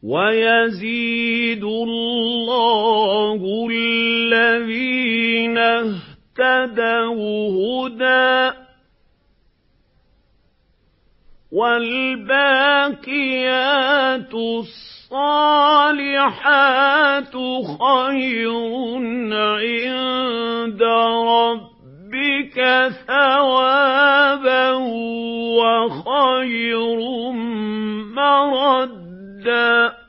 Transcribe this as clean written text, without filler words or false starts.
وَيَزِيدُ اللَّهُ الَّذِينَ اهْتَدَوْا هُدًى ۗ وَالْبَاقِيَاتُ الصَّالِحَاتُ خَيْرٌ عِندَ رَبِّكَ ثَوَابًا وَخَيْرٌ مَّرَدًّا